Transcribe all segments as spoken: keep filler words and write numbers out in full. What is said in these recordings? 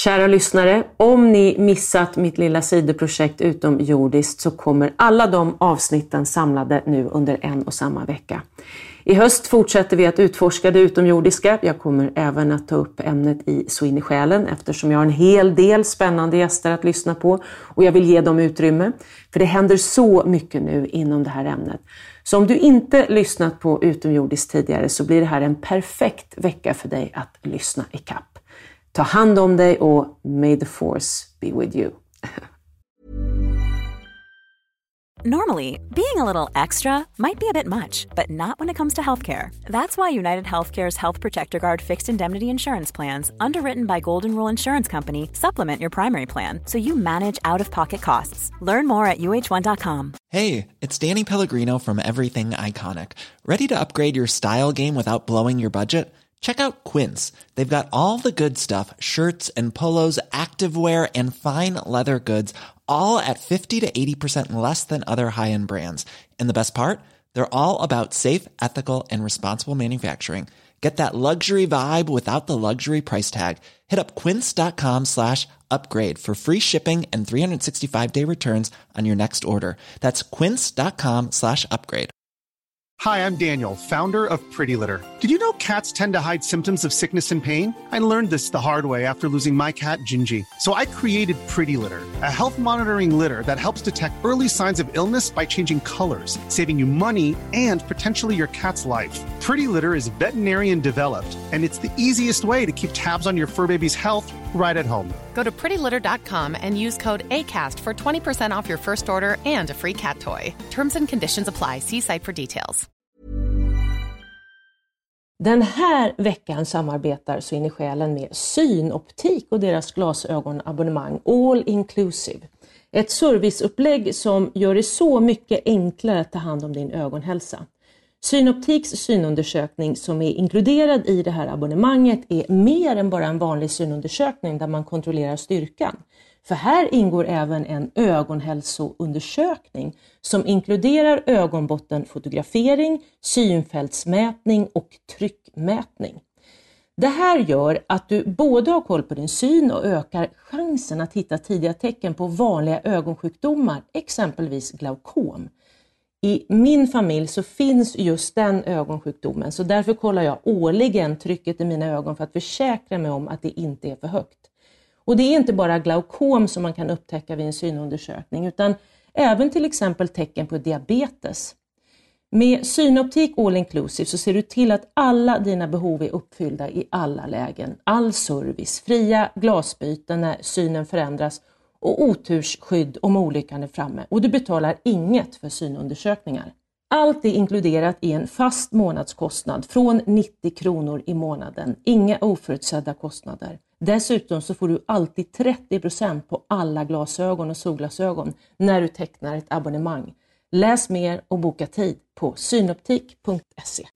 Kära lyssnare, om ni missat mitt lilla sidoprojekt Utomjordiskt så kommer alla de avsnitten samlade nu under en och samma vecka. I höst fortsätter vi att utforska det utomjordiska. Jag kommer även att ta upp ämnet i Så in i själen eftersom jag har en hel del spännande gäster att lyssna på och jag vill ge dem utrymme. För det händer så mycket nu inom det här ämnet. Så om du inte lyssnat på Utomjordiskt tidigare så blir det här en perfekt vecka för dig att lyssna i kapp. Ta hand om dig och may the force be with you. Normally, being a little extra might be a bit much, but not when it comes to healthcare. That's why United Healthcare's Health Protector Guard fixed indemnity insurance plans, underwritten by Golden Rule Insurance Company, supplement your primary plan so you manage out-of-pocket costs. Learn more at U H one dot com. Hey, it's Danny Pellegrino from Everything Iconic. Ready to upgrade your style game without blowing your budget? Check out Quince. They've got all the good stuff, shirts and polos, activewear and fine leather goods, all at fifty to eighty percent less than other high-end brands. And the best part? They're all about safe, ethical, and responsible manufacturing. Get that luxury vibe without the luxury price tag. Hit up quince.com slash upgrade for free shipping and three sixty-five day returns on your next order. That's quince.com slash upgrade. Hi, I'm Daniel, founder of Pretty Litter. Did you know cats tend to hide symptoms of sickness and pain? I learned this the hard way after losing my cat, Gingy. So I created Pretty Litter, a health monitoring litter that helps detect early signs of illness by changing colors, saving you money and potentially your cat's life. Pretty Litter is veterinarian developed, and it's the easiest way to keep tabs on your fur baby's health right at home. Go to pretty litter dot com and use code ACAST for twenty percent off your first order and a free cat toy. Terms and conditions apply. See site for details. Den här veckan samarbetar Så in i själen med Synoptik och deras glasögonabonnemang All Inclusive. Ett serviceupplägg som gör det så mycket enklare att ta hand om din ögonhälsa. Synoptiks synundersökning som är inkluderad i det här abonnemanget är mer än bara en vanlig synundersökning där man kontrollerar styrkan. För här ingår även en ögonhälsoundersökning som inkluderar ögonbottenfotografering, synfältsmätning och tryckmätning. Det här gör att du både har koll på din syn och ökar chansen att hitta tidiga tecken på vanliga ögonsjukdomar, exempelvis glaukom. I min familj så finns just den ögonsjukdomen så därför kollar jag årligen trycket i mina ögon för att försäkra mig om att det inte är för högt. Och det är inte bara glaukom som man kan upptäcka vid en synundersökning utan även till exempel tecken på diabetes. Med Synoptik All Inclusive så ser du till att alla dina behov är uppfyllda i alla lägen. All service, fria glasbyten när synen förändras och otursskydd om olyckan är framme. Och du betalar inget för synundersökningar. Allt är inkluderat i en fast månadskostnad från nittio kronor i månaden. Inga oförutsedda kostnader. Dessutom så får du alltid trettio procent på alla glasögon och solglasögon när du tecknar ett abonnemang. Läs mer och boka tid på synoptik punkt se.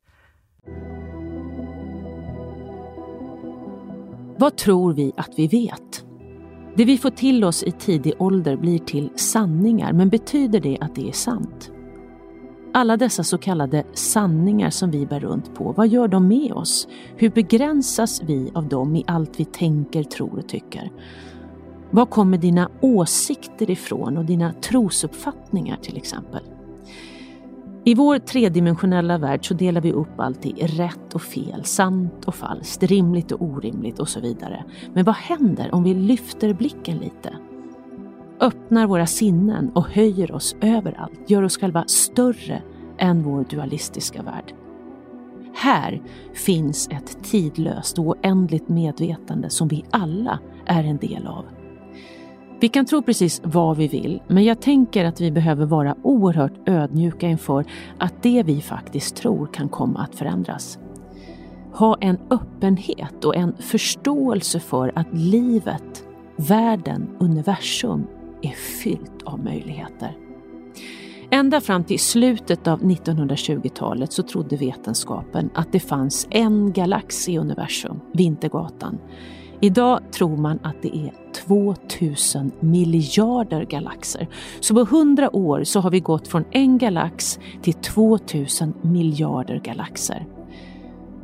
Vad tror vi att vi vet? Det vi får till oss i tidig ålder blir till sanningar, men betyder det att det är sant? Alla dessa så kallade sanningar som vi bär runt på, vad gör de med oss? Hur begränsas vi av dem i allt vi tänker, tror och tycker? Var kommer dina åsikter ifrån och dina trosuppfattningar till exempel? I vår tredimensionella värld så delar vi upp allt i rätt och fel, sant och falskt, rimligt och orimligt och så vidare. Men vad händer om vi lyfter blicken lite? Öppnar våra sinnen och höjer oss överallt, gör oss själva större än vår dualistiska värld. Här finns ett tidlöst och oändligt medvetande som vi alla är en del av. Vi kan tro precis vad vi vill, men jag tänker att vi behöver vara oerhört ödmjuka inför att det vi faktiskt tror kan komma att förändras. Ha en öppenhet och en förståelse för att livet, världen, universum är fyllt av möjligheter. Ända fram till slutet av nittonhundratjugotalet så trodde vetenskapen att det fanns en galax i universum, Vintergatan. Idag tror man att det är tvåtusen miljarder galaxer. Så på hundra år så har vi gått från en galax till tvåtusen miljarder galaxer.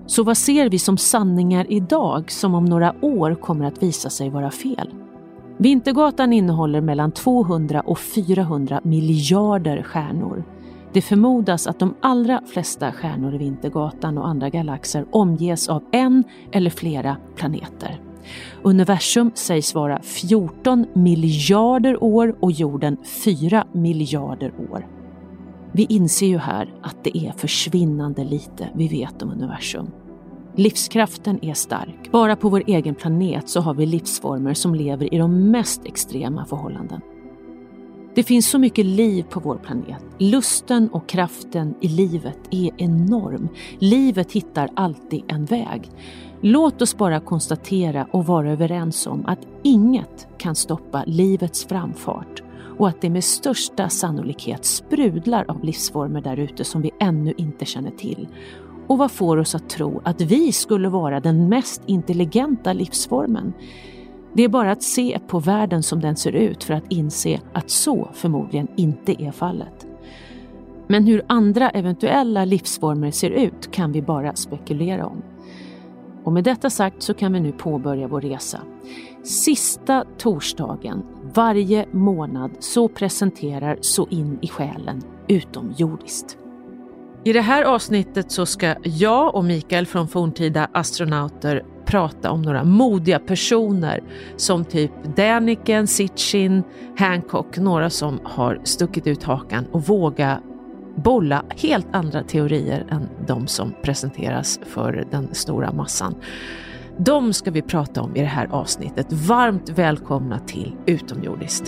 Så vad ser vi som sanningar idag som om några år kommer att visa sig vara fel? Vintergatan innehåller mellan tvåhundra och fyrahundra miljarder stjärnor. Det förmodas att de allra flesta stjärnor i Vintergatan och andra galaxer omges av en eller flera planeter. Universum sägs vara fjorton miljarder år och jorden fyra miljarder år. Vi inser ju här att det är försvinnande lite vi vet om universum. Livskraften är stark. Bara på vår egen planet så har vi livsformer som lever i de mest extrema förhållanden. Det finns så mycket liv på vår planet. Lusten och kraften i livet är enorm. Livet hittar alltid en väg. Låt oss bara konstatera och vara överens om att inget kan stoppa livets framfart och att det med största sannolikhet sprudlar av livsformer där ute som vi ännu inte känner till. Och vad får oss att tro att vi skulle vara den mest intelligenta livsformen? Det är bara att se på världen som den ser ut för att inse att så förmodligen inte är fallet. Men hur andra eventuella livsformer ser ut kan vi bara spekulera om. Och med detta sagt så kan vi nu påbörja vår resa. Sista torsdagen varje månad så presenterar Så in i själen utomjordiskt. I det här avsnittet så ska jag och Mikael från Forntida astronauter prata om några modiga personer som typ Däniken, Sitchin, Hancock, några som har stuckit ut hakan och våga bolla helt andra teorier än de som presenteras för den stora massan. De ska vi prata om i det här avsnittet. Varmt välkomna till Utomjordiskt.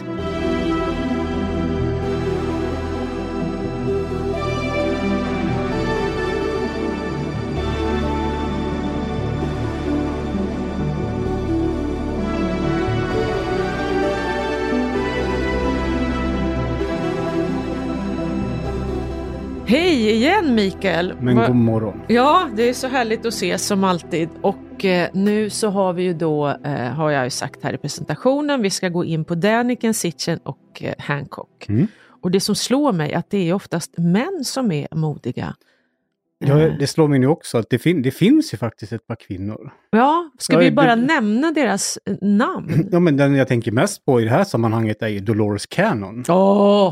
Hej igen Mikael. Men god morgon. Ja, det är så härligt att ses som alltid. Och eh, nu så har vi ju då, eh, har jag ju sagt här i presentationen, vi ska gå in på Däniken, Sitchin och eh, Hancock. Mm. Och det som slår mig att det är oftast män som är modiga. Ja, det slår mig nu också att det, fin- det finns ju faktiskt ett par kvinnor. Ja, ska ja, vi bara det... nämna deras namn? Ja, men den jag tänker mest på i det här sammanhanget är ju Dolores Cannon. Åh,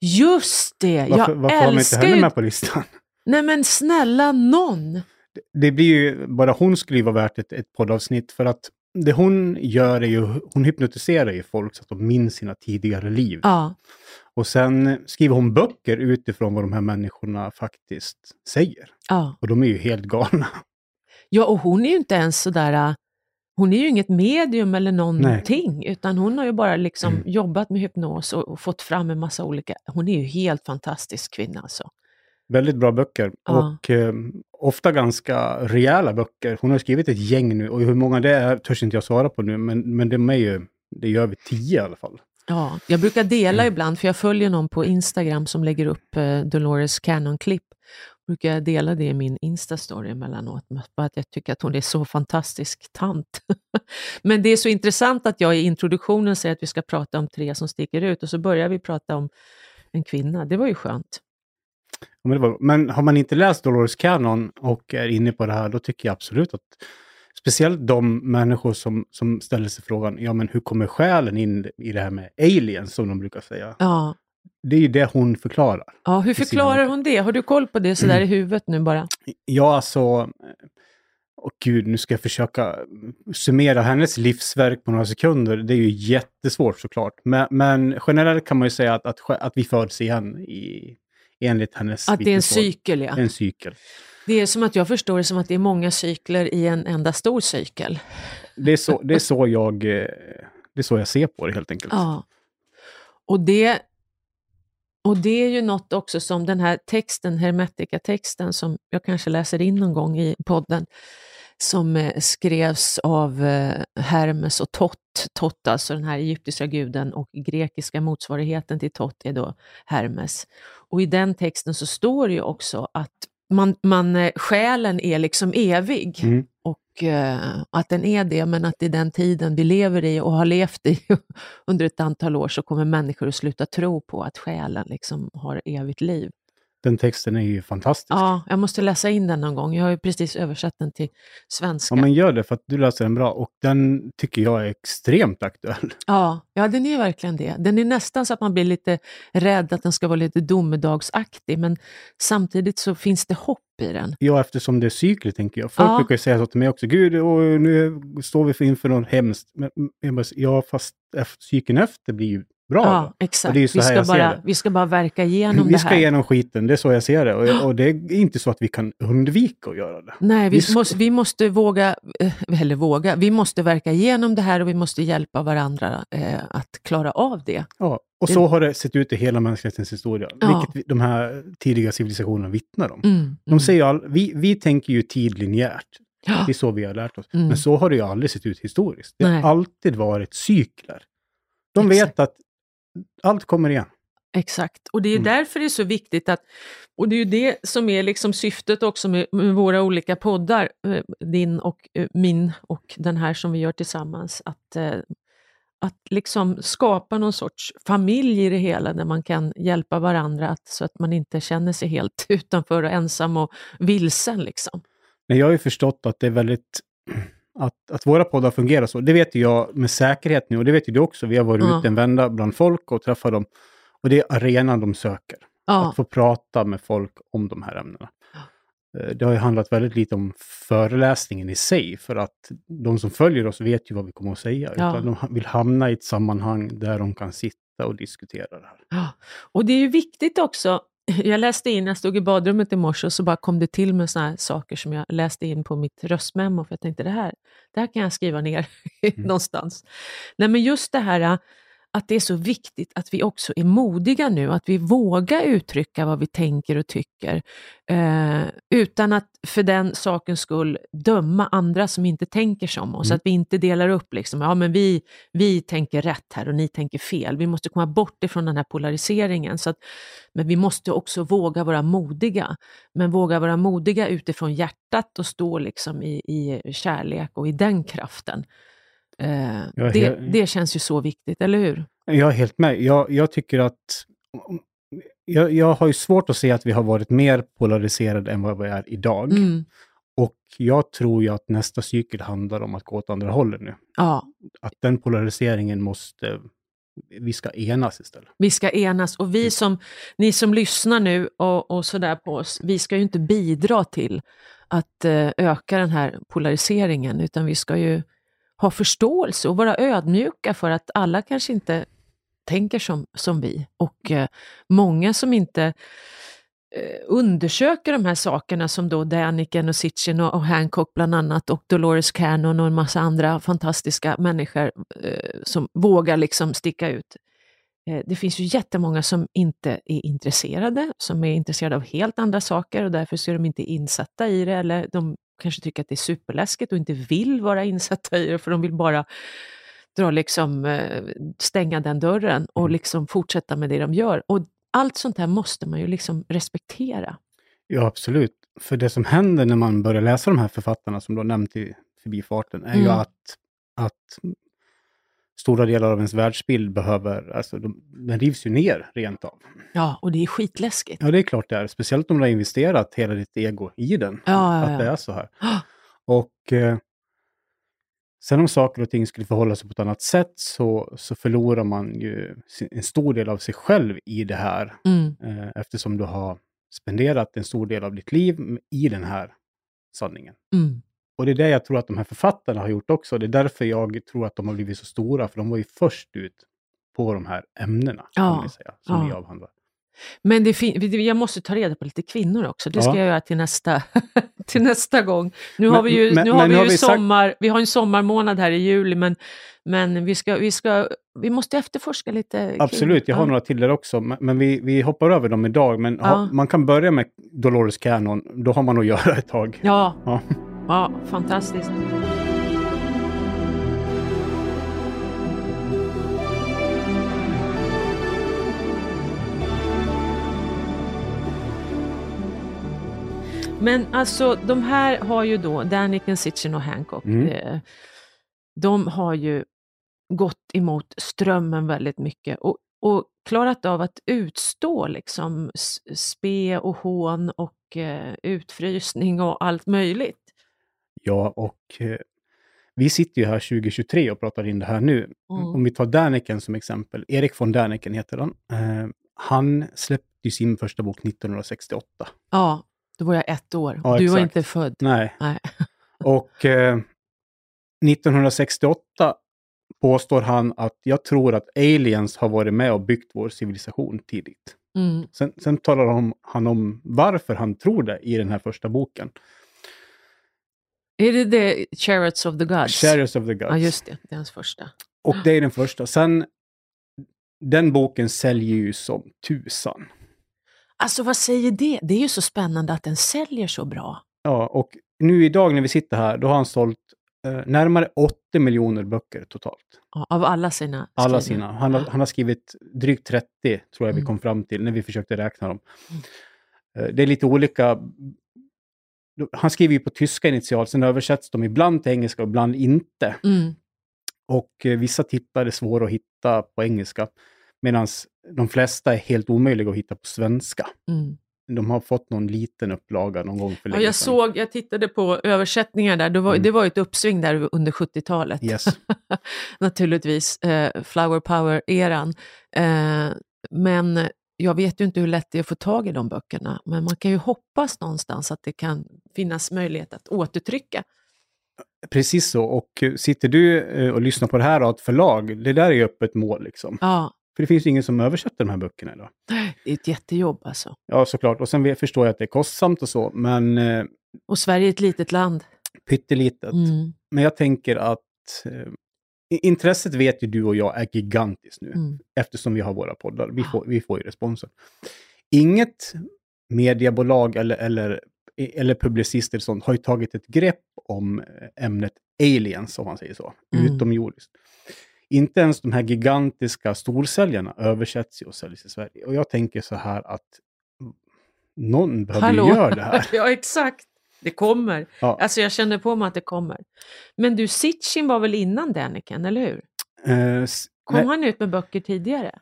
just det! Varför, jag varför har man inte henne ju... med på listan? Nej men snälla någon! Det, det blir ju, bara hon skulle vara värt ett, ett poddavsnitt för att det hon gör är ju, hon hypnotiserar ju folk så att de minns sina tidigare liv. Ja. Och sen skriver hon böcker utifrån vad de här människorna faktiskt säger. Ja. Och de är ju helt galna. Ja, och hon är ju inte ens sådär, hon är ju inget medium eller någonting. Nej. Utan hon har ju bara liksom mm. jobbat med hypnos och, och fått fram en massa olika, hon är ju helt fantastisk kvinna alltså. Väldigt bra böcker ja. och eh, ofta ganska rejäla böcker. Hon har skrivit ett gäng nu och hur många det är törs inte jag svara på nu, men, men det är ju, det gör vi tio i alla fall. Ja, jag brukar dela mm. ibland för jag följer någon på Instagram som lägger upp eh, Dolores Cannon-klipp. Brukar jag dela det i min Insta-story emellanåt, bara att jag tycker att hon är så fantastisk tant. Men det är så intressant att jag i introduktionen säger att vi ska prata om tre som sticker ut och så börjar vi prata om en kvinna. Det var ju skönt. Ja, men, det var, men har man inte läst Dolores Cannon och är inne på det här, då tycker jag absolut att speciellt de människor som, som ställer sig frågan, ja men hur kommer själen in i det här med aliens som de brukar säga? Ja. Det är ju det hon förklarar. Ja, hur förklarar hon det? Har du koll på det sådär mm. i huvudet nu bara? Ja, alltså, åh gud, nu ska jag försöka summera hennes livsverk på några sekunder. Det är ju jättesvårt såklart. Men, men generellt kan man ju säga att, att, att vi föds igen i, enligt hennes att det är en cykel, ja. En cykel. Det är som att jag förstår det som att det är många cykler i en enda stor cykel. Det är så, det är så, jag, det är så jag ser på det helt enkelt. Ja. Och det, och det är ju något också som den här texten, Hermetica-texten, som jag kanske läser in någon gång i podden, som skrevs av Hermes och Tot. Tot, alltså den här egyptiska guden, och grekiska motsvarigheten till Tot är då Hermes. Och i den texten så står det ju också att Man, man, själen är liksom evig mm. och uh, att den är det, men att i den tiden vi lever i och har levt i under ett antal år så kommer människor att sluta tro på att själen liksom har evigt liv. Den texten är ju fantastisk. Ja, jag måste läsa in den någon gång. Jag har ju precis översatt den till svenska. Ja, men gör det för att du läser den bra. Och den tycker jag är extremt aktuell. Ja, ja, den är verkligen det. Den är nästan så att man blir lite rädd att den ska vara lite domedagsaktig. Men samtidigt så finns det hopp i den. Ja, eftersom det är cykligt tänker jag. Folk Ja. brukar ju säga så till mig också. Gud, och nu står vi inför något hemskt. Men, jag bara, ja, fast efter, cykeln efter blir ju bra. Ja, då. exakt. Och det är ju så vi, här ska jag ser bara, det. vi ska bara verka igenom Vi det ska här. igenom skiten, det är så jag ser det. Och, och det är inte så att vi kan undvika att göra det. Nej, vi, Vi ska- måste, vi måste våga, eh, eller våga, vi måste verka igenom det här och vi måste hjälpa varandra eh, att klara av det. Ja, och så har det sett ut i hela mänsklighetens historia. Ja. Vilket vi, de här tidiga civilisationerna vittnar om. Mm, De säger ju all, vi, vi tänker ju tidlinjärt. Ja. Det är så vi har lärt oss. Mm. Men så har det ju aldrig sett ut historiskt. Det Nej. har alltid varit cykler. De Exakt. vet att allt kommer igen. Exakt, och det är Mm. därför det är så viktigt att, och det är ju det som är liksom syftet också med, med våra olika poddar, eh, din och eh, min och den här som vi gör tillsammans, att, eh, att liksom skapa någon sorts familj i det hela där man kan hjälpa varandra att, så att man inte känner sig helt utanför och ensam och vilsen liksom. Men jag har ju förstått att det är väldigt... Att, att våra poddar fungerar så. Det vet ju jag med säkerhet nu och det vet ju du också. Vi har varit Ja. ute en vända bland folk och träffat dem. Och det är arenan de söker. Ja, Att få prata med folk om de här ämnena. Eh, Det har ju handlat väldigt lite om föreläsningen i sig. För att de som följer oss vet ju vad vi kommer att säga. Ja. Utan de ha- vill hamna i ett sammanhang där de kan sitta och diskutera det här. ja. Och det är ju viktigt också. Jag läste in, jag stod i badrummet i morse och så bara kom det till med såna här saker som jag läste in på mitt röstmemo. För jag tänkte det här, det här kan jag skriva ner någonstans. Nej, men just det här att det är så viktigt att vi också är modiga nu. Att vi vågar uttrycka vad vi tänker och tycker. Eh, utan att för den sakens skull döma andra som inte tänker som oss. Mm. Att vi inte delar upp liksom, ja men vi, vi tänker rätt här och ni tänker fel. Vi måste komma bort ifrån den här polariseringen. Så att, men vi måste också våga vara modiga. Men våga vara modiga utifrån hjärtat och stå liksom i, i kärlek och i den kraften. Eh, Jag är det, helt- det känns ju så viktigt, eller hur? Jag är helt med. Jag, jag tycker att... Jag, jag har ju svårt att se att vi har varit mer polariserade än vad vi är idag. Mm. Och jag tror ju att nästa cykel handlar om att gå åt andra hållet nu. Ja, Att den polariseringen måste... Vi ska enas istället. vi ska enas och vi som, ni som lyssnar nu och, och sådär på oss, vi ska ju inte bidra till att eh, öka den här polariseringen, utan vi ska ju ha förståelse och vara ödmjuka för att alla kanske inte tänker som, som vi. Och eh, många som inte eh, undersöker de här sakerna som då Däniken och Sitchin och, och Hancock bland annat och Dolores Cannon och en massa andra fantastiska människor eh, som vågar liksom sticka ut. Eh, det finns ju jättemånga som inte är intresserade, som är intresserade av helt andra saker och därför så är de inte insatta i det, eller de kanske tycker att det är superläskigt och inte vill vara insatta i det, för de vill bara dra liksom, eh, stänga den dörren och liksom fortsätta med det de gör. Och allt sånt här måste man ju liksom respektera. Ja, absolut. För det som händer när man börjar läsa de här författarna som du har nämnt i förbifarten är ju Mm. att, att stora delar av ens världsbild behöver, alltså de, den rivs ju ner rent av. Ja, och det är skitläskigt. Ja, det är klart det är. Speciellt om du har investerat hela ditt ego i den. Ja, ja, att ja. det är så här. Och eh, sen om saker och ting skulle förhålla sig på ett annat sätt så, så förlorar man ju sin, en stor del av sig själv i det här. Mm. Eh, eftersom du har spenderat en stor del av ditt liv i den här sanningen. Mm. Och det är det jag tror att de här författarna har gjort också. Det är därför jag tror att de har blivit så stora. För de var ju först ut på de här ämnena, Ja, kan man säga, som ja. vi avhandlar. Men det fin- jag måste ta reda på lite kvinnor också. Det ska Ja. jag göra till nästa, till nästa gång. Nu har Men- vi ju, men- nu har men vi nu ju har vi sagt- sommar, vi har en sommarmånad här i juli, men, men vi, ska, vi, ska, vi måste efterforska lite. kring- Absolut, jag har ja. några till där också. Men, men vi, vi hoppar över dem idag. Men Ja. ha, man kan börja med Dolores Cannon. Då har man att göra ett tag. Ja, Ja. ja, fantastiskt. Men alltså de här har ju då, Däniken, Sitchin och Hancock, Mm. eh, de har ju gått emot strömmen väldigt mycket. Och, och klarat av att utstå liksom spe och hån och eh, utfrysning och allt möjligt. Ja, och eh, vi sitter ju här tjugo tjugotre och pratar in det här nu. Mm. Om vi tar Däniken som exempel. Erik von Däniken heter han. Eh, han släppte ju sin första bok nittonhundrasextioåtta. Ja, då var jag ett år. Ja, du var exakt. inte född. Nej. Nej. Och eh, nittonhundrasextioåtta påstår han att jag tror att aliens har varit med och byggt vår civilisation tidigt. Mm. Sen, sen talar han om, han om varför han tror det i den här första boken. Är det The Chariots of the Gods? Chariots of the Gods. Ja, just det. Det är hans första. Och det är den första. Sen, den boken säljer ju som tusan. Alltså vad säger det? Det är ju så spännande att den säljer så bra. Ja, och nu idag när vi sitter här, då har han sålt eh, närmare åttio miljoner böcker totalt. Ja, av alla sina Alla skrivna. sina. Han har, han har skrivit drygt trettio, tror jag vi Mm. kom fram till, när vi försökte räkna dem. Eh, det är lite olika. Han skriver ju på tyska initialt, sen översätts de ibland till engelska och ibland inte. Mm. Och eh, vissa titlar är svåra att hitta på engelska, medan de flesta är helt omöjliga att hitta på svenska. Mm. De har fått någon liten upplaga någon gång för Ja, länge jag sedan. såg, jag tittade på översättningar där. Det var, Mm. det var ett uppsving där under sjuttiotalet. Yes. Naturligtvis, eh, Flower Power-eran. Eh, men jag vet ju inte hur lätt det är att få tag i de böckerna. Men man kan ju hoppas någonstans att det kan finnas möjlighet att återtrycka. Precis så, och eh, sitter du eh, och lyssnar på det här av ett förlag, det där är ju öppet mål liksom. Ja, För det finns ju ingen som översätter de här böckerna idag. det är ett jättejobb alltså. Ja, såklart. Och sen vet- förstår jag att det är kostsamt och så, men eh, Och Sverige är ett litet land. pyttelitet. Mm. Men jag tänker att eh, i- intresset vet ju du och jag är gigantiskt nu. Mm. Eftersom vi har våra poddar. Vi får, vi får ju responsen. Inget mediebolag eller, eller, eller publicister sånt har ju tagit ett grepp om ämnet aliens, om man säger så. Mm. Utomjordiskt. Inte ens de här gigantiska storsäljarna översätts ju och säljs i Sverige. Och jag tänker så här att någon behöver ju göra det här. Ja, exakt. Det kommer. Ja. Alltså jag känner på mig att det kommer. Men du, Sitchin var väl innan Däniken, eller hur? Eh, s- Kom nej, han ut med böcker tidigare?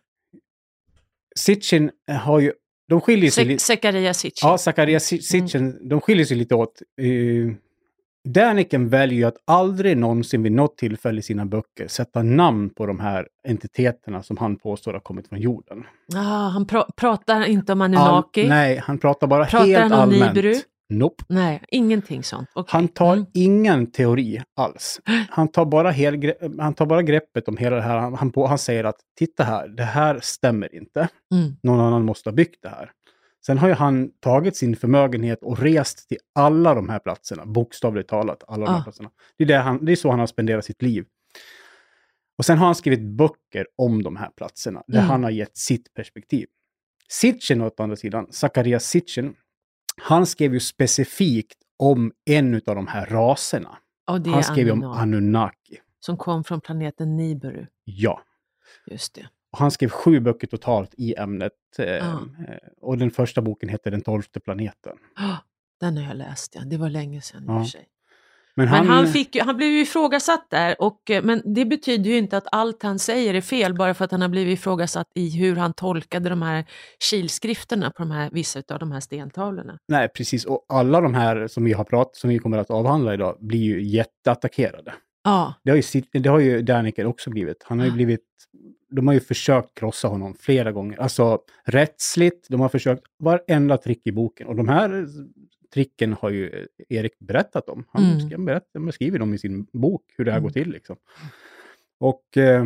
Sitchin har ju, de skiljer sig Se- lite. Zechariah Sitchin. Ja, Zacharias Sitchin, de skiljer sig lite åt. Uh, Däniken väljer ju att aldrig någonsin vid något tillfälle i sina böcker sätta namn på de här entiteterna som han påstår har kommit från jorden. Ah, han pra- pratar inte om Anunnaki. All, nej, han pratar bara Pratar helt han om allmänt. Nibiru? Nope. Nej, ingenting sånt. Okej. Han tar Mm. ingen teori alls. Han tar bara, helgre- han tar bara greppet om hela det här. Han, han, på, han säger att titta här, det här stämmer inte. Mm. Någon annan måste ha byggt det här. Sen har ju han tagit sin förmögenhet och rest till alla de här platserna. Bokstavligt talat, alla de här Ah. platserna. Det är, det, han, det är så han har spenderat sitt liv. Och sen har han skrivit böcker om de här platserna. Där Mm. han har gett sitt perspektiv. Sitchin åt andra sidan, Zacharias Sitchin, han skrev ju specifikt om en av de här raserna. Och det Han är skrev ju om Anunnaki, Anunnaki. som kom från planeten Nibiru. Ja. Just det. Och han skrev sju böcker totalt i ämnet. Eh, Ah. eh, och den första boken heter Den tolfte planeten. Ah, den har jag läst, ja. Det var länge sedan i och Ja. för sig. Men Men han, fick, ju- han blev ju ifrågasatt där, och, eh, men det betyder ju inte att allt han säger är fel bara för att han har blivit ifrågasatt i hur han tolkade de här kilskrifterna på de här, vissa av de här stentavlorna. Nej, precis. Och alla de här som vi har pratat, som vi kommer att avhandla idag, blir ju jätteattackerade. Ja, Det har ju, sitt- det har ju Däniken också blivit. Han har ju blivit, de har ju försökt krossa honom flera gånger. Alltså rättsligt, de har försökt varenda trick i boken. Och de här tricken har ju Erik berättat om. Han, Mm. mm. berätt, han skriver dem i sin bok, hur det här Mm. går till liksom. Och eh,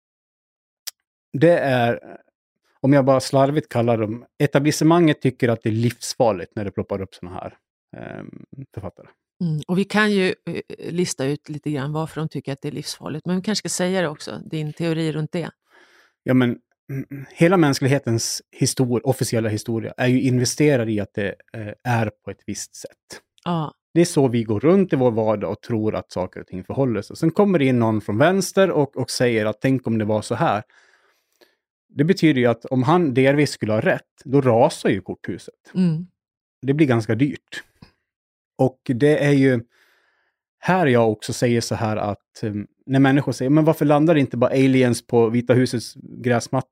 det är, om jag bara slarvigt kallar dem, etablissemanget tycker att det är livsfarligt när det ploppar upp såna här eh, författare. mm. Och vi kan ju eh, lista ut lite grann varför de tycker att det är livsfarligt. Men vi kanske ska säga det också, din teori runt det. Ja, men mm, hela mänsklighetens histor- officiella historia är ju investerad i att det eh, är på ett visst sätt. Ja, Det är så vi går runt i vår vardag och tror att saker och ting förhåller sig. Sen kommer det in någon från vänster och, och säger att tänk om det var så här. Det betyder ju att om han delvis skulle ha rätt, då rasar ju korthuset. mm. Det blir ganska dyrt. Och det är ju här jag också säger så här att um, när människor säger, men varför landar inte bara aliens på Vita husets gräsmatta?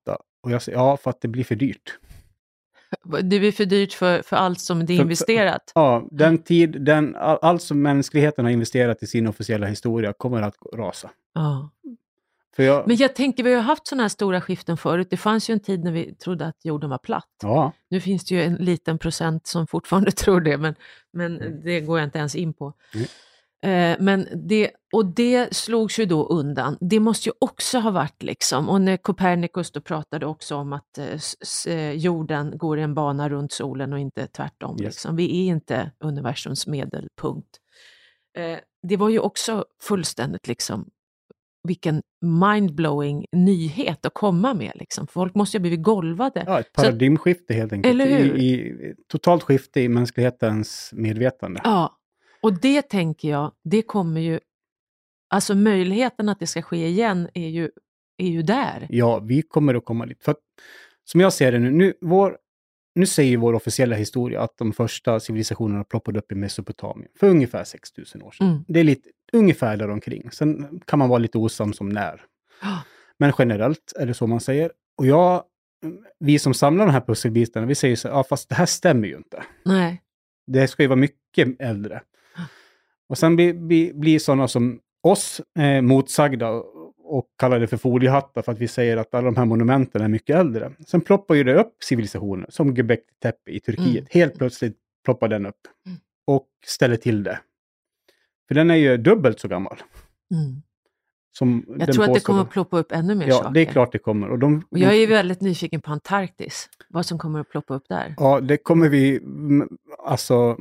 Och jag säger, ja, för att det blir för dyrt. Det blir för dyrt för, för allt som det är investerat. För, ja, den tid, den, all, allt som mänskligheten har investerat i sin officiella historia kommer att rasa. Ja. För jag, Men jag tänker, vi har haft sådana här stora skiften förut. Det fanns ju en tid när vi trodde att jorden var platt. ja. Nu finns det ju en liten procent som fortfarande tror det, men, men Mm. det går jag inte ens in på. Mm. Eh, men det, och det slogs ju då undan. Det måste ju också ha varit liksom, och när Copernicus då pratade också om att eh, s, eh, jorden går i en bana runt solen och inte tvärtom. Yes. Liksom. Vi är inte universums medelpunkt. Eh, det var ju också fullständigt liksom, vilken mindblowing nyhet att komma med. Liksom. Folk måste ju ha blivit golvade. Ja, ett paradigmskifte helt enkelt. Eller hur? I, i, totalt skifte i mänsklighetens medvetande. Ja, och det tänker jag, det kommer ju, alltså möjligheten att det ska ske igen är ju, är ju där. Ja, vi kommer att komma dit. För att, som jag ser det nu, nu, vår, nu säger vår officiella historia att de första civilisationerna ploppade upp i Mesopotamien för ungefär sex tusen år sedan. Mm. Det är lite ungefär där omkring. Sen kan man vara lite osam som när. Men generellt är det så man säger. Och jag, vi som samlar de här pusselbitarna, vi säger så här, ja fast det här stämmer ju inte. Nej. Det ska ju vara mycket äldre. Och sen blir, blir, blir sådana som oss eh, motsagda och, och kallar det för foliehattar för att vi säger att alla de här monumenten är mycket äldre. Sen ploppar ju det upp civilisationer som Göbekli Tepe i Turkiet. Mm. Helt plötsligt ploppar den upp Mm. och ställer till det. För den är ju dubbelt så gammal. Mm. Som Jag den tror att det påstår. kommer att ploppa upp ännu mer Ja, saker. det är klart det kommer. Och de, Och jag är ju väldigt nyfiken på Antarktis. Vad som kommer att ploppa upp där. Ja, det kommer vi, mm, alltså,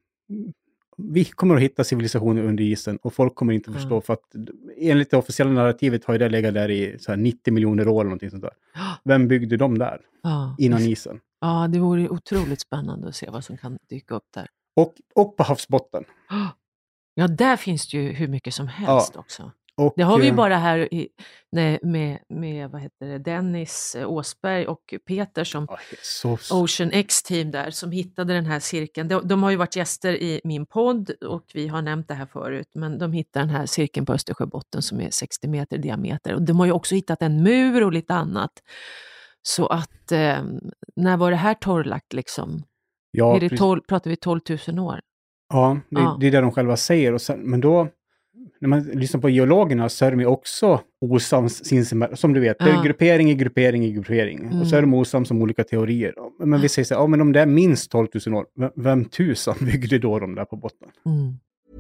vi kommer att hitta civilisationer under isen och folk kommer inte förstå Mm. för att enligt det officiella narrativet har ju det legat där i så här nittio miljoner år eller någonting sånt där. Vem byggde de där Ja. innan isen? Ja, det vore ju otroligt spännande att se vad som kan dyka upp där. Och, och på havsbotten. Ja, där finns det ju hur mycket som helst också. Och, Det har vi ju eh, bara här i, nej, med, med vad heter det, Dennis Åsberg och Peter som ja, så, så, Ocean X-team där som hittade den här cirkeln. De, de har ju varit gäster i min podd och vi har nämnt det här förut, men de hittade den här cirkeln på Östersjöbotten som är sextio meter i diameter. Och de har ju också hittat en mur och lite annat. Så att, eh, när var det här torrlagt liksom? ja, är det precis. tolv, pratar vi tolv tusen år? Ja, det, Ja. det är det de själva säger. Och sen, men då, när man lyssnar på geologerna så är de ju också osams sinsemellan. Som du vet, det är Ja. gruppering i gruppering i gruppering. Mm. Och så är de osams om olika teorier. Men vi säger så här, ja men om det är minst tolv tusen år, vem, vem tusan byggde då de där på botten? Mm.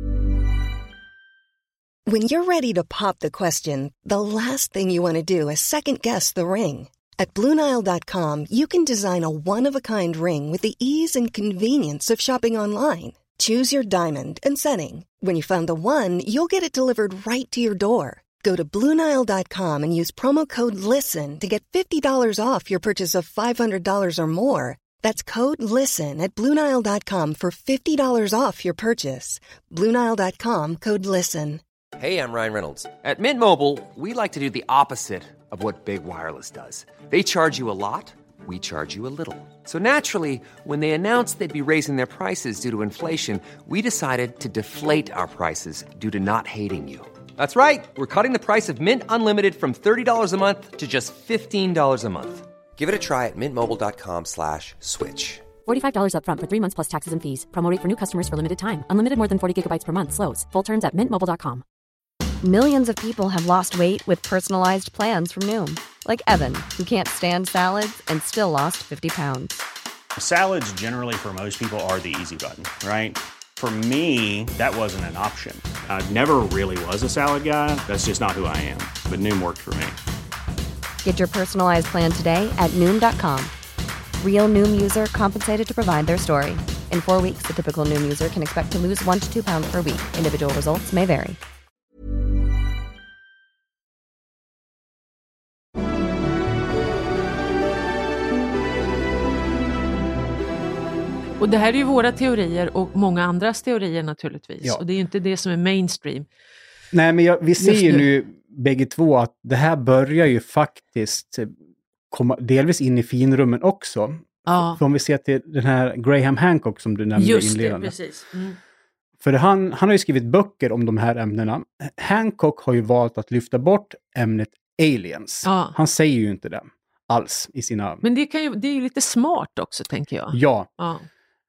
When you're ready to pop the question, the last thing you want to do is second guess the ring. At Blue Nile dot com, you can design a one-of-a-kind ring with the ease and convenience of shopping online. Choose your diamond and setting. When you find the one, you'll get it delivered right to your door. Go to Blue Nile dot com and use promo code LISTEN to get fifty dollars off your purchase of five hundred dollars or more. That's code LISTEN at Blue Nile dot com for fifty dollars off your purchase. Blue Nile dot com, code LISTEN. Hey, I'm Ryan Reynolds. At Mint Mobile, we like to do the opposite of what Big Wireless does. They charge you a lot, we charge you a little. So naturally, when they announced they'd be raising their prices due to inflation, we decided to deflate our prices due to not hating you. That's right. We're cutting the price of Mint Unlimited from thirty dollars a month to just fifteen dollars a month. Give it a try at mintmobile.com slash switch. forty-five dollars up front for three months plus taxes and fees. Promo rate for new customers for limited time. Unlimited more than forty gigabytes per month. Slows full terms at mint mobile dot com. Millions of people have lost weight with personalized plans from Noom. Like Evan, who can't stand salads and still lost fifty pounds. Salads generally for most people are the easy button, right? For me, that wasn't an option. I never really was a salad guy. That's just not who I am. But Noom worked for me. Get your personalized plan today at Noom dot com. Real Noom user compensated to provide their story. In four weeks, the typical Noom user can expect to lose one to two pounds per week. Individual results may vary. Och det här är ju våra teorier och många andras teorier naturligtvis. Ja. Och det är ju inte det som är mainstream. Nej, men jag, vi ser Just ju nu. nu bägge två att det här börjar ju faktiskt komma delvis in i finrummen också. Ja, För om vi ser till den här Graham Hancock som du nämnde just det, inledande. precis. Mm. För han, han har ju skrivit böcker om de här ämnena. Hancock har ju valt att lyfta bort ämnet aliens. Ja. Han säger ju inte det. alls i sina... Men det, kan ju, det är ju lite smart också, tänker jag. Ja. ja.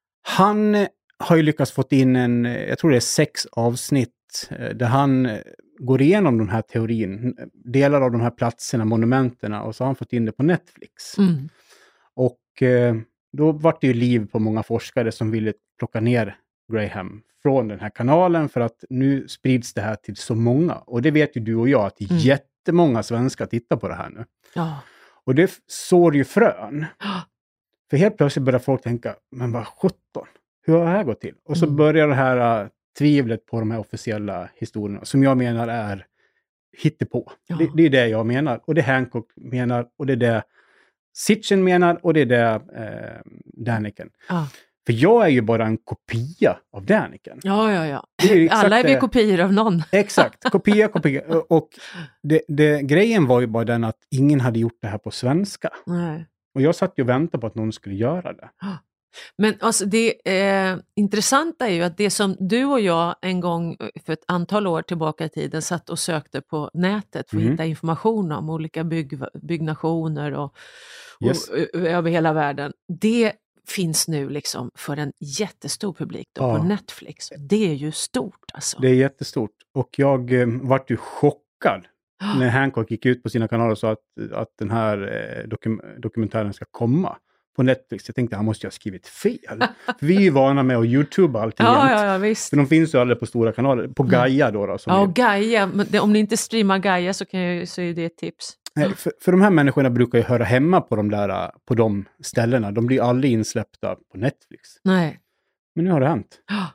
Han har ju lyckats fått in en, jag tror det är sex avsnitt där han går igenom den här teorin, delar av de här platserna, monumenterna, och så har han fått in det på Netflix. Mm. Och eh, då var det ju liv på många forskare som ville plocka ner Graham från den här kanalen, för att nu sprids det här till så många. Och det vet ju du och jag, att mm. jättemånga svenskar tittar på det här nu. Ja. Och det sår ju frön. För helt plötsligt börjar folk tänka, men vad sjutton, hur har det här gått till? Och så mm. börjar det här uh, tvivlet på de här officiella historierna, som jag menar är hittepå. Ja. Det, det är det jag menar, och det Hancock menar, och det är det Sitchin menar, och det är det uh, Däniken. Ja. För jag är ju bara en kopia av Däniken. Ja, ja, ja. Är alla är vi kopior av någon. Exakt, kopia, kopia. Och det, det, grejen var ju bara den att ingen hade gjort det här på svenska. Nej. Och jag satt ju och väntade på att någon skulle göra det. Men alltså det eh, intressanta är ju att det som du och jag en gång för ett antal år tillbaka i tiden satt och sökte på nätet för att mm. hitta information om olika bygg, byggnationer och, yes. och, och över hela världen. Det finns nu liksom för en jättestor publik då ja. på Netflix. Det är ju stort alltså. Det är jättestort. Och jag eh, vart ju chockad när Hancock gick ut på sina kanaler och sa att, att den här eh, dokum- dokumentären ska komma på Netflix. Jag tänkte, han måste ju ha skrivit fel. För vi är ju vana med att YouTube allting. Ja, ja, ja, visst. För de finns ju aldrig på stora kanaler. På Gaia då. då som ja, är... Gaia. Men det, om ni inte streamar Gaia så, kan jag, så är det ett tips. Nej, för, för de här människorna brukar ju höra hemma på de där på de ställena. De blir aldrig insläppta på Netflix. Nej. Men nu har det hänt.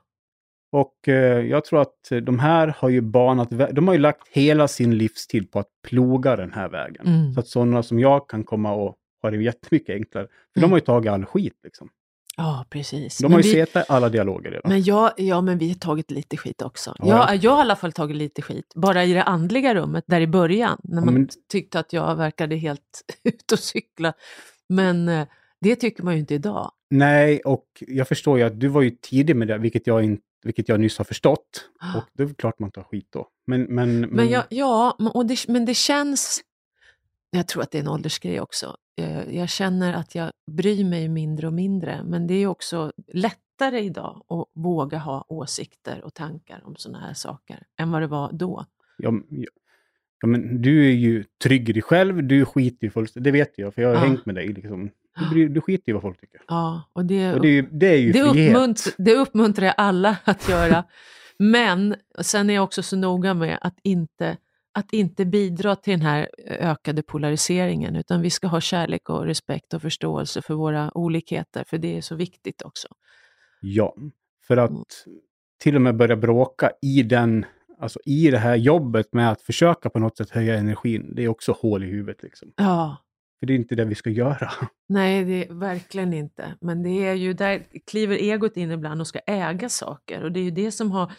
Och eh, jag tror att de här har ju banat, de har ju lagt hela sin livstid på att ploga den här vägen. Mm. Så att sådana som jag kan komma och ha det jättemycket enklare. För mm. de har ju tagit all skit liksom. Ja, precis. De men har ju vi... sett alla dialoger redan. Men ja, ja, men vi har tagit lite skit också. Ja, jag, jag har i alla fall tagit lite skit. Bara i det andliga rummet, där i början. När man ja, men... tyckte att jag verkade helt ut och cykla. Men eh, det tycker man ju inte idag. Nej, och jag förstår ju att du var ju tidig med det, vilket jag, in, vilket jag nyss har förstått. Och det är klart man tar skit då. Men, men, men... men jag, ja, och det, men det känns... Jag tror att det är en åldersgrej också. Jag känner att jag bryr mig mindre och mindre. Men det är också lättare idag att våga ha åsikter och tankar om sådana här saker än vad det var då. Ja, ja, ja men du är ju trygg i dig själv. Du skiter ju fullständigt. Det vet jag, för jag har ja. hängt med dig. Liksom. Du, bryr, du skiter ju vad folk tycker. Ja, och det, och det, är, ju, det är ju det frihet. Uppmunt, det uppmuntrar jag alla att göra. Men sen är jag också så noga med att inte... att inte bidra till den här ökade polariseringen, utan vi ska ha kärlek och respekt och förståelse för våra olikheter, för det är så viktigt också. Ja, för att till och med börja bråka i den, alltså i det här jobbet med att försöka på något sätt höja energin, det är också hål i huvudet liksom. Ja. För det är inte det vi ska göra. Nej, det är verkligen inte. Men det är ju, där kliver egot in ibland och ska äga saker, och det är ju det som har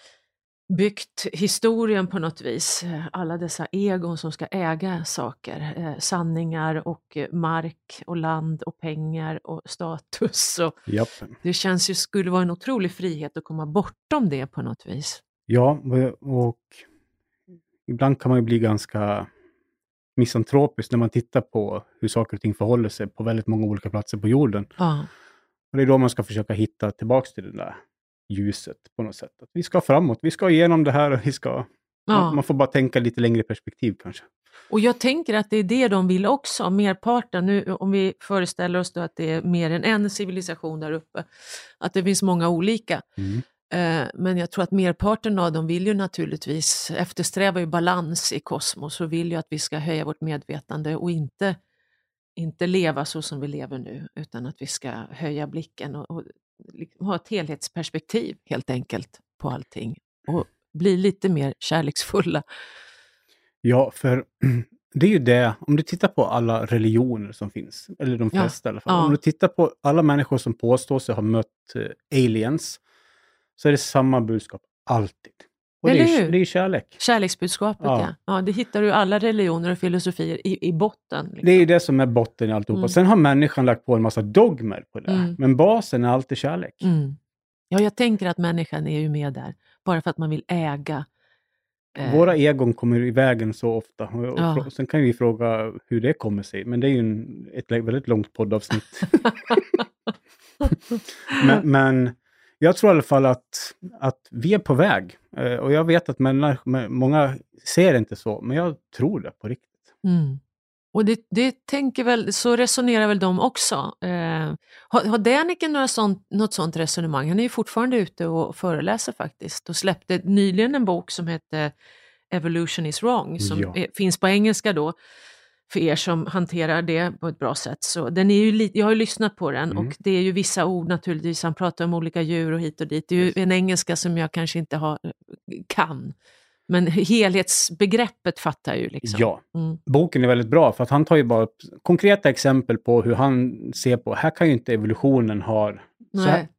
byggt historien på något vis. Alla dessa egon som ska äga saker. Eh, sanningar och mark och land och pengar och status. Och Japp. det känns ju skulle vara en otrolig frihet att komma bortom det på något vis. Ja, och ibland kan man ju bli ganska misantropisk när man tittar på hur saker och ting förhåller sig på väldigt många olika platser på jorden. Ja. Och det är då man ska försöka hitta tillbaka till det där ljuset på något sätt. Att vi ska framåt, vi ska igenom det här och vi ska... Ja. Man får bara tänka lite längre perspektiv kanske. Och jag tänker att det är det de vill också, merparten. Nu, om vi föreställer oss då att det är mer än en civilisation där uppe, att det finns många olika. Mm. Eh, men jag tror att merparten av dem vill ju naturligtvis eftersträva ju balans i kosmos och vill ju att vi ska höja vårt medvetande och inte, inte leva så som vi lever nu, utan att vi ska höja blicken och, och ha ett helhetsperspektiv helt enkelt på allting och bli lite mer kärleksfulla. Ja, för det är ju det, om du tittar på alla religioner som finns, eller de flesta ja. i alla fall, Ja. om du tittar på alla människor som påstår sig ha mött uh, aliens, så är det samma budskap alltid. Och det är, det är kärlek. Kärleksbudskapet, ja. ja. Ja, det hittar du i alla religioner och filosofier i, i botten. Liksom. Det är ju det som är botten i alltihopa. Mm. Sen har människan lagt på en massa dogmer på det. Mm. Men basen är alltid kärlek. Mm. Ja, jag tänker att människan är ju med där. Bara för att man vill äga Våra egon kommer i vägen så ofta. Och Ja. frå- sen kan vi fråga hur det kommer sig. Men det är ju en, ett väldigt långt poddavsnitt. men, men jag tror i alla fall att, att vi är på väg. Eh, och jag vet att människor, många ser inte så. Men jag tror det på riktigt. Mm. Och det, det tänker väl, så resonerar väl de också. Eh, har, har Däniken några sånt, något sånt resonemang? Han är ju fortfarande ute och föreläser faktiskt. Och släppte nyligen en bok som heter Evolution is wrong. Som Ja. är, finns på engelska då. För er som hanterar det på ett bra sätt. Så den är ju li- jag har ju lyssnat på den. Mm. Och det är ju vissa ord naturligtvis. Han pratar om olika djur och hit och dit. Det är ju en engelska som jag kanske inte har, kan. Men helhetsbegreppet fattar jag ju liksom. Ja, Mm. boken är väldigt bra för att han tar ju bara upp konkreta exempel på hur han ser på, här kan ju inte evolutionen ha... Så här,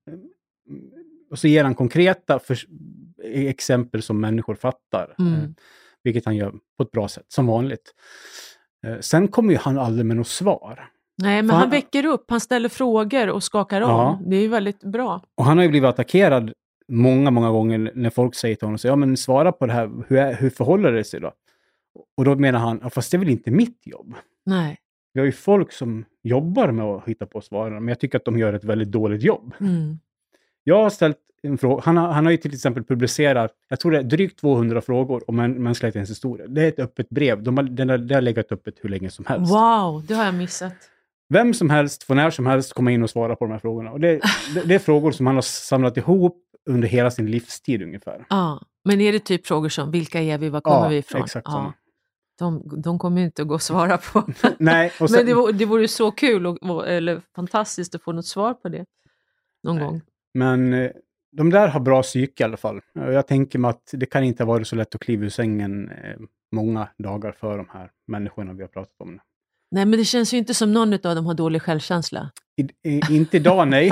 och så ger han konkreta för, exempel som människor fattar. Mm. Eh, vilket han gör på ett bra sätt, som vanligt. Eh, sen kommer ju han aldrig med något svar. Nej, men För han, han- väcker upp, han ställer frågor och skakar om. Ja. Det är ju väldigt bra. Och han har ju blivit attackerad många, många gånger när folk säger till honom, så, ja men svara på det här, hur, är, hur förhåller det sig då? Och då menar han, ja, fast det är väl inte mitt jobb. Nej. Vi har ju folk som jobbar med att hitta på svaren, men jag tycker att de gör ett väldigt dåligt jobb. Mm. Jag har ställt en fråga, han har, han har ju till exempel publicerat, jag tror det är drygt tvåhundra frågor om män, mänsklighetens historia. Det är ett öppet brev, de har, den har, det har legat öppet hur länge som helst. Wow, det har jag missat. Vem som helst får när som helst komma in och svara på de här frågorna. Och det, det, det är frågor som han har samlat ihop under hela sin livstid ungefär. Ja, men är det typ frågor som, vilka är vi, var kommer Ja, vi ifrån? exakt Ja, såna. de, de kommer ju inte att gå att svara på. Nej, och sen, Men det vore, det vore så kul, och, och, eller fantastiskt att få något svar på det någon Nej. gång. men eh, de där har bra psyke i alla fall. Och jag tänker mig att det kan inte ha varit så lätt att kliva ur sängen eh, många dagar för de här människorna vi har pratat om. Nej, men det känns ju inte som någon av dem har dålig självkänsla. I, i, inte idag, nej.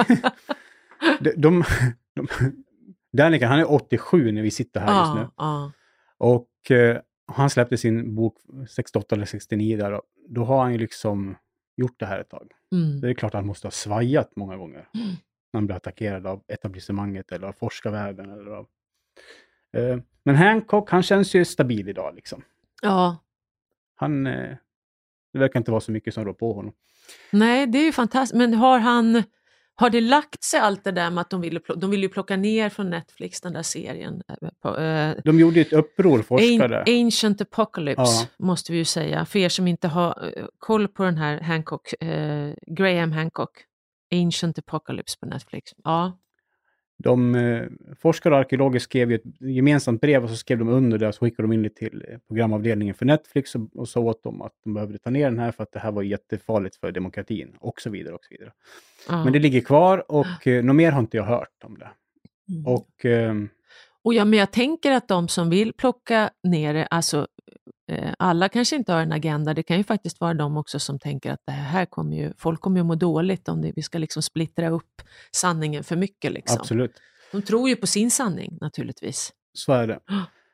de, de, de, Danica, han är åttiosju när vi sitter här just nu. Ja, Och eh, han släppte sin bok sextioåtta eller sextionio där. Och då har han ju liksom gjort det här ett tag. mm. Det är klart att han måste ha svajat många gånger. Mm. När han blir attackerad av etablissemanget eller av forskarvärlden. Eller av, eh, men Hancock, han känns ju stabil idag liksom. Ja. Han, eh, det verkar inte vara så mycket som rår på honom. Nej, det är ju fantastiskt. Men har han, har det lagt sig allt det där med att de ville, pl- de ville ju plocka ner från Netflix den där serien? eh, På, eh, De gjorde ju ett uppror, forskare. An- Ancient Apocalypse, Ja. måste vi ju säga. För er som inte har eh, koll på den här Hancock, eh, Graham Hancock, Ancient Apocalypse på Netflix. Ja, De eh, forskare och arkeologer skrev ju ett gemensamt brev och så skrev de under det och så skickade de in det till eh, programavdelningen för Netflix och, och sa åt dem att de behövde ta ner den här för att det här var jättefarligt för demokratin och så vidare och så vidare. ja. Men det ligger kvar och eh, något mer har inte jag hört om det. Mm. Och eh, Och ja, men jag tänker att de som vill plocka ner det, alltså eh, alla kanske inte har en agenda, det kan ju faktiskt vara de också som tänker att det här kommer ju, folk kommer ju må dåligt om det, vi ska liksom splittra upp sanningen för mycket liksom. absolut, De tror ju på sin sanning naturligtvis. så är det.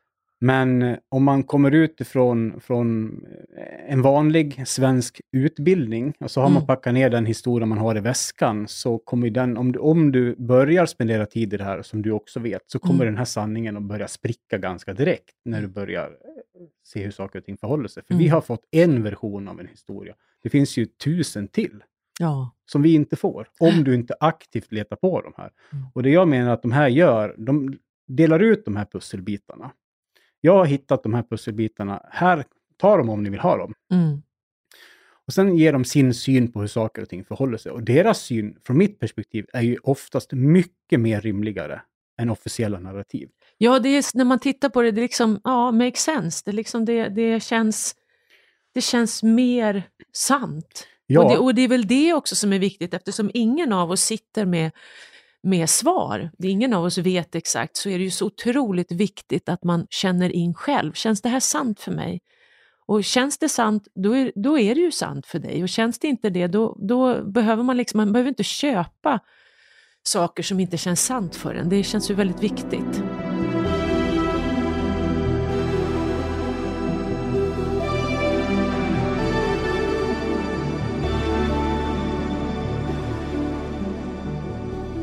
Men eh, om man kommer ut ifrån från eh, en vanlig svensk utbildning och så har man Mm. packat ner den historia man har i väskan så kommer ju den, om du, om du börjar spendera tid i det här som du också vet, så kommer Mm. den här sanningen att börja spricka ganska direkt när du börjar eh, se hur saker och ting förhåller sig. För Mm. vi har fått en version av en historia. Det finns ju tusen till Ja. som vi inte får om du inte aktivt letar på de här. Mm. Och det jag menar att de här gör, de delar ut de här pusselbitarna. Jag har hittat de här pusselbitarna. Här, ta dem om ni vill ha dem. Mm. Och sen ger de sin syn på hur saker och ting förhåller sig. Och deras syn, från mitt perspektiv, är ju oftast mycket mer rimligare än officiella narrativ. Ja, det är, när man tittar på det, det är liksom, ja, makes sense. Det, liksom, det, det, känns, det känns mer sant. Ja. Och, det, och det är väl det också som är viktigt, eftersom ingen av oss sitter med, med svar. Det ingen av oss vet exakt, så är det ju så otroligt viktigt att man känner in själv. Känns det här sant för mig? Och känns det sant, då är, då är det ju sant för dig. Och känns det inte det, då, då behöver man liksom, man behöver inte köpa saker som inte känns sant för en. Det känns ju väldigt viktigt.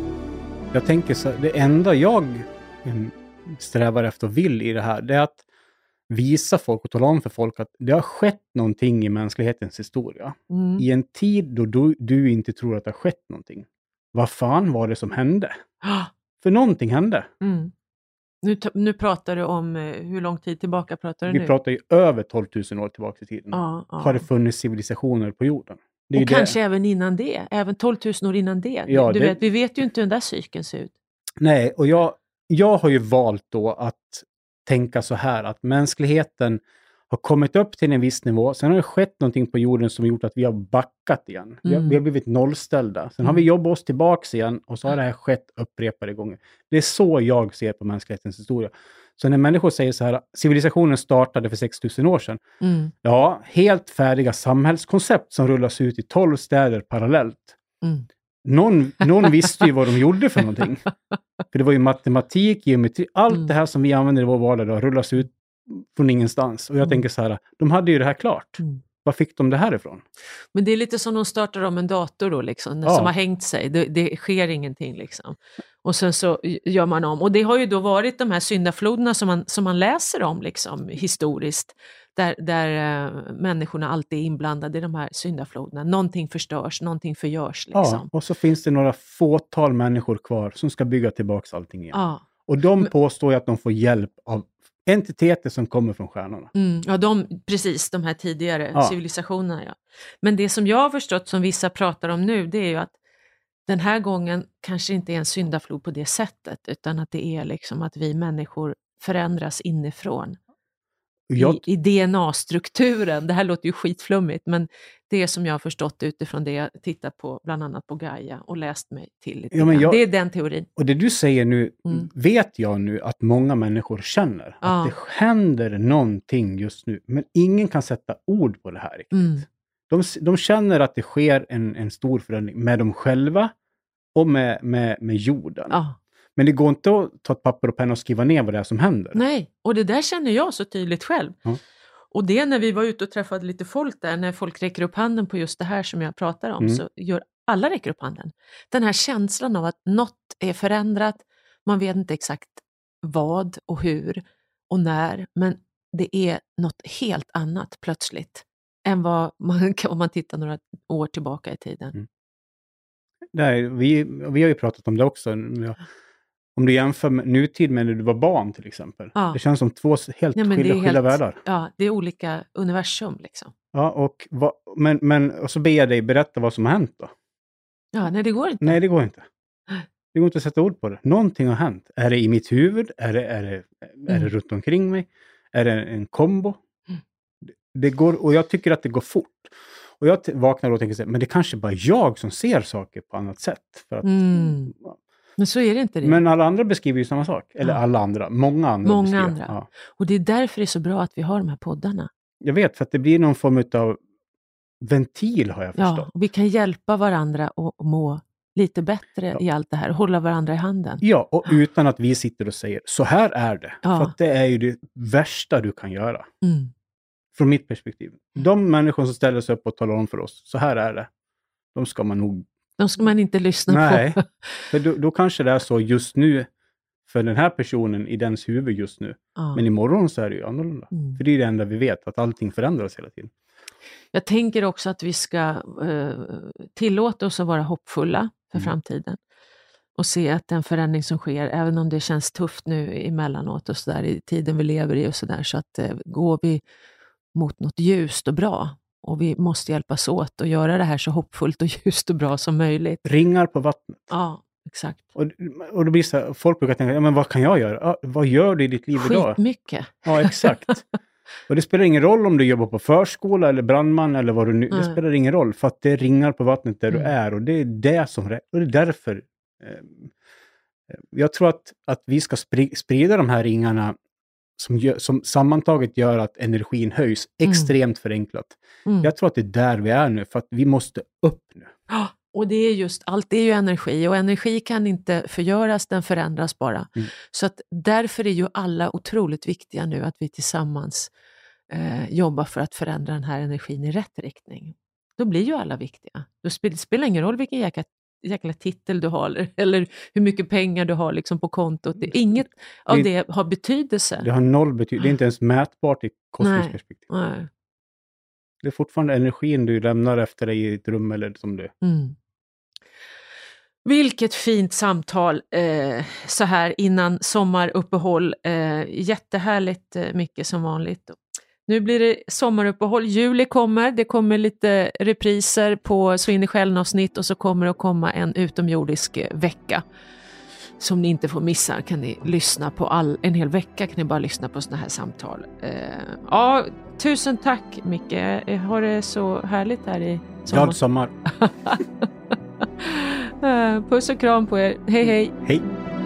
Jag tänker så, det enda jag mm, strävar efter och vill i det här, det är att visa folk och tala om för folk att det har skett någonting i mänsklighetens historia. Mm. I en tid då du, du inte tror att det har skett någonting. Vad fan var det som hände? För någonting hände. Mm. Nu, t- nu pratar du om, eh, hur lång tid tillbaka pratar du Vi nu? pratar ju över tolv tusen år tillbaka i tiden. Ja, ja. Har det funnits civilisationer på jorden? Det är Och ju kanske det. även innan det, även tolv tusen år innan det. Ja, du det- vet, vi vet ju inte hur den där cykeln ser ut. Nej, och jag, jag har ju valt då att tänka så här att mänskligheten har kommit upp till en viss nivå. Sen har det skett någonting på jorden som gjort att vi har backat igen. Vi, har, Mm. vi har blivit nollställda. Sen har Mm. vi jobbat oss tillbaks igen och så har det här skett upprepade gånger. Det är så jag ser på mänsklighetens historia. Så när människor säger så här, civilisationen startade för sex tusen år sedan. Mm. Ja, helt färdiga samhällskoncept som rullas ut i tolv städer parallellt. Mm. Någon, någon visste ju vad de gjorde för någonting. För det var ju matematik, geometri, allt Mm. det här som vi använder i vår vardag då, rullas ut från ingenstans. Och jag Mm. tänker så här, de hade ju det här klart. Mm. Var fick de det här ifrån? Men det är lite som de startar om en dator då, liksom, Ja. som har hängt sig. Det, det sker ingenting liksom. Och sen så gör man om. Och det har ju då varit de här syndafloderna som man, som man läser om liksom, historiskt. Där, där äh, människorna alltid är inblandade i de här syndafloderna. Någonting förstörs, någonting förgörs. Liksom. Ja, och så finns det några fåtal människor kvar som ska bygga tillbaka allting igen. Ja. Och de Men- påstår ju att de får hjälp av entiteter som kommer från stjärnorna. Mm, ja, de, precis, de här tidigare Ja. civilisationerna. Ja. Men det som jag har förstått, som vissa pratar om nu, det är ju att den här gången kanske inte är en syndaflod på det sättet, utan att det är liksom att vi människor förändras inifrån. Jag, I, I D N A-strukturen, det här låter ju skitflummigt, men det som jag har förstått utifrån det jag tittat på, bland annat på Gaia och läst mig till lite Ja, men grann. jag- Det är den teorin. och det du säger nu, Mm. vet jag nu att många människor känner. Ja. Att det händer någonting just nu. Men ingen kan sätta ord på det här riktigt. Mm. De, de känner att det sker en, en stor förändring med dem själva och med, med, med jorden. Ja. Men det går inte att ta ett papper och penna och skriva ner vad det är som händer. Nej, och det där känner jag så tydligt själv. Ja. Och det när vi var ute och träffade lite folk där, när folk räcker upp handen på just det här som jag pratar om, Mm. så gör alla räcker upp handen. Den här känslan av att något är förändrat, man vet inte exakt vad och hur och när, men det är något helt annat plötsligt än vad man kan om man tittar några år tillbaka i tiden. Mm. Nej, vi, vi har ju pratat om det också. Om du jämför med nutid med när du var barn till exempel. Ja. Det känns som två helt Ja, men skilda, det är skilda helt- världar. Ja, det är olika universum liksom. Ja, och, vad, men, men, och så ber jag dig berätta vad som har hänt då. Ja, nej det går inte. Nej, det går inte. Det går inte att sätta ord på det. Någonting har hänt. Är det i mitt huvud? Är det, är det, är det Mm. runt omkring mig? Är det en kombo? Mm. Det, det går, och jag tycker att det går fort. Och jag t- vaknar och tänker så här, men det kanske bara är jag som ser saker på annat sätt. För att, Mm. Men så är det inte det. Men alla andra beskriver ju samma sak. Eller Ja. alla andra. Många andra Många beskriver. andra. Ja. Och det är därför det är så bra att vi har de här poddarna. Jag vet, för att det blir någon form av ventil har jag förstått. Ja, och vi kan hjälpa varandra att må lite bättre Ja. i allt det här. Hålla varandra i handen. Ja, och utan att vi sitter och säger så här är det. Ja. För att det är ju det värsta du kan göra. Mm. Från mitt perspektiv. De människor som ställer sig upp och talar om för oss, så här är det. De ska man nog... De ska man inte lyssna Nej, på. för då, då kanske det är så just nu för den här personen i dens huvud just nu. Ja. Men imorgon så är det ju annorlunda. Mm. För det är det enda vi vet, att allting förändras hela tiden. Jag tänker också att vi ska eh, tillåta oss att vara hoppfulla för Mm. framtiden. Och se att den förändring som sker, även om det känns tufft nu emellanåt och så där i tiden vi lever i och så där, så att eh, går vi mot något ljust och bra. Och vi måste hjälpas åt och göra det här så hoppfullt och ljust och bra som möjligt. Ringar på vattnet. Ja, exakt. Och, och då blir det så här, folk brukar tänka, ja, men vad kan jag göra? Ja, vad gör du i ditt liv idag? Skitmycket. Ja, exakt. Och det spelar ingen roll om du jobbar på förskola eller brandman eller vad du nu... Det Mm. spelar ingen roll, för att det ringar på vattnet där Mm. du är. Och det är det som... rä- Och det är därför... Eh, jag tror att, att vi ska spri, sprida de här ringarna som, gör, som sammantaget gör att energin höjs. Mm. Extremt förenklat. Mm. Jag tror att det är där vi är nu, för att vi måste upp nu. Ja, och det är just, allt är ju energi och energi kan inte förgöras, den förändras bara. Mm. Så att därför är ju alla otroligt viktiga nu att vi tillsammans eh, jobbar för att förändra den här energin i rätt riktning. Då blir ju alla viktiga. Då spelar det spelar ingen roll vilken jäkla jäkla titel du har eller hur mycket pengar du har liksom på kontot. Det, inget av det, det har betydelse. Det har noll betydelse. Det är inte ens mätbart i kosmiskt Nej. perspektiv. Nej. Det är fortfarande energin du lämnar efter dig i ett rum eller som det. Mm. Vilket fint samtal eh, så här innan sommaruppehåll. Eh, jättehärligt eh, mycket som vanligt. Nu blir det sommaruppehåll. Juli kommer. Det kommer lite repriser på Så in i självavsnitt och så kommer det att komma en utomjordisk eh, vecka. Som ni inte får missa kan ni lyssna på all, en hel vecka kan ni bara lyssna på såna här samtal. Eh, ja, tusen tack Micke. Jag har det så härligt här i sommar. Glad sommar. Puss och kram på er. Hej hej. Hej.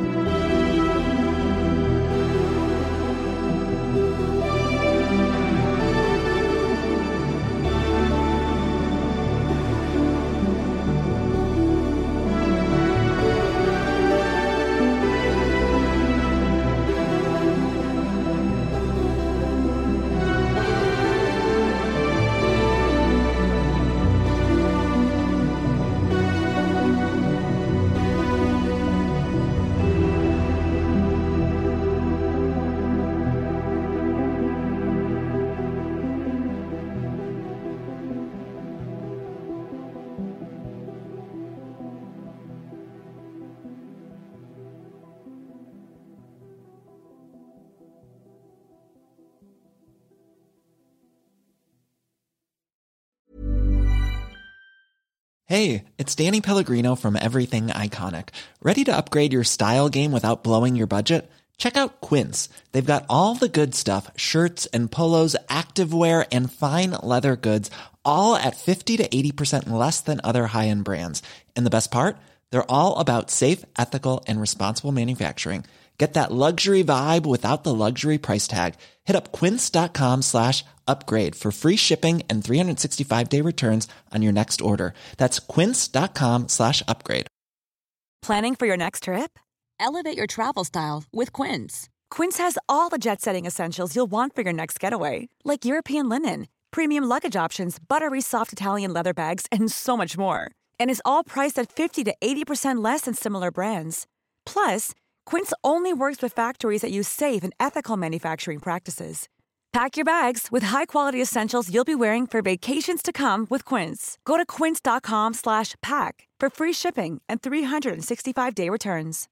Hey, it's Danny Pellegrino from Everything Iconic. Ready to upgrade your style game without blowing your budget? Check out Quince. They've got all the good stuff, shirts and polos, activewear, and fine leather goods, all at fifty to eighty percent less than other high-end brands. And the best part? They're all about safe, ethical, and responsible manufacturing. Get that luxury vibe without the luxury price tag. Hit up quince.com slash upgrade for free shipping and three sixty-five day returns on your next order. That's quince.com slash upgrade. Planning for your next trip? Elevate your travel style with Quince. Quince has all the jet-setting essentials you'll want for your next getaway, like European linen, premium luggage options, buttery soft Italian leather bags, and so much more. And is all priced at fifty to eighty percent less than similar brands. Plus, Quince only works with factories that use safe and ethical manufacturing practices. Pack your bags with high-quality essentials you'll be wearing for vacations to come with Quince. Go to quince.com slash pack for free shipping and three sixty-five day returns.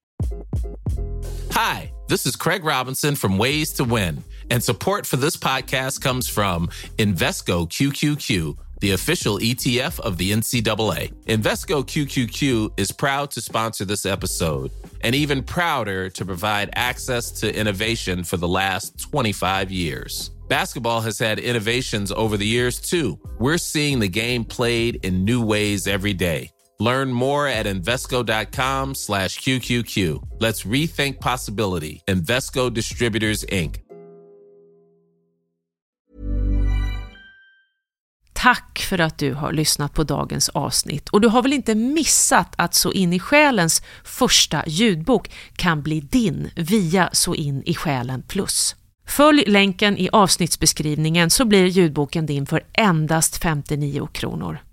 Hi, this is Craig Robinson from Ways to Win, and support for this podcast comes from Invesco Q Q Q, the official E T F of the N C double A. Invesco Q Q Q is proud to sponsor this episode, and even prouder to provide access to innovation for the last twenty-five years. Basketball has had innovations over the years, too. We're seeing the game played in new ways every day. Learn more at Invesco.com slash QQQ. Let's rethink possibility. Invesco Distributors, Incorporated. Tack för att du har lyssnat på dagens avsnitt. Och du har väl inte missat att Så in i själens första ljudbok kan bli din via Så in i själen plus. Följ länken i avsnittsbeskrivningen så blir ljudboken din för endast femtionio kronor.